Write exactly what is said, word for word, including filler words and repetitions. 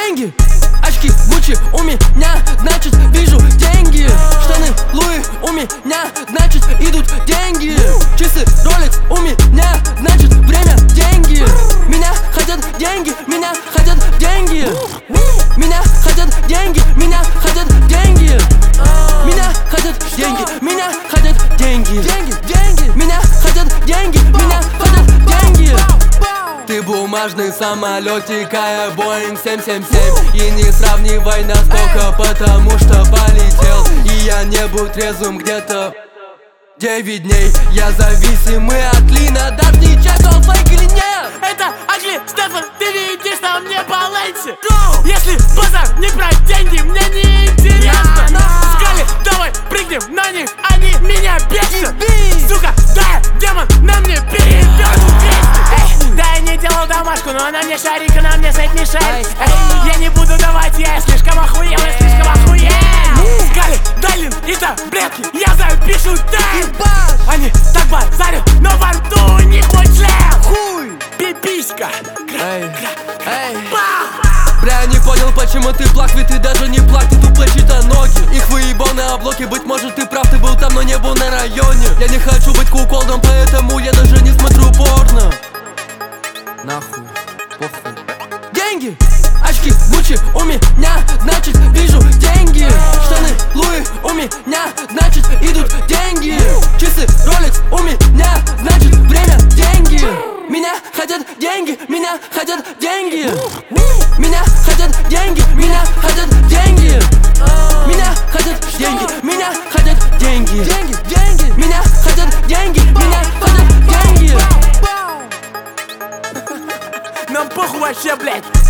деньги. Очки Гуччи у меня, значит вижу деньги. Штаны Луи у меня, значит идут деньги. Часы Rolex у меня, значит время деньги. Меня хотят деньги, меня хотят деньги. Меня хотят деньги, меня хотят деньги. Меня хотят деньги, меня хотят деньги. Деньги, деньги, меня хотят деньги, меня хотят деньги. Ты бумажный самолетик, а я Боинг семь семь семь. И не сравнивай настолько, потому что полетел. И я не был трезвым где-то девять дней. Я зависимый от Лина, даже не чек, он фейк или нет. Это Агли, Стефан, ты видишь на мне балансе. Если базар не про деньги, мне не интересно. Скали, давай прыгнем на них, они меня бесят. Сука, да, демон на мне перебьет. Да, я не делал домашку, но она мне шарик, она мне сайт мешает. Я не буду давать, я слишком охуел, я слишком охуел. Скали, Далин и таблетки, я запишу тайм. Они так базарят, но во рту у них мой член. Хуй, пиписька. Эй, эй. Бля, я не понял, почему ты плак, ведь ты даже не плак, ты тупо чьи-то ноги. Их выебал на облоке, быть может ты прав, ты был там, но не был на районе. Я не хочу быть куколдом, поэтому я даже не смотрю порно. Нахуй, похуй. Деньги, очки Гуччи у меня, значит вижу деньги. Штаны Луи у меня, значит идут деньги. Часы Rolex у меня, значит время деньги. Меня хотят деньги, меня хотят деньги. Меня хотят деньги, меня хотят деньги. Меня хотят деньги, меня хотят деньги. Деньги, деньги, меня хотят деньги, меня хотят деньги. Нам похуй вообще, блядь.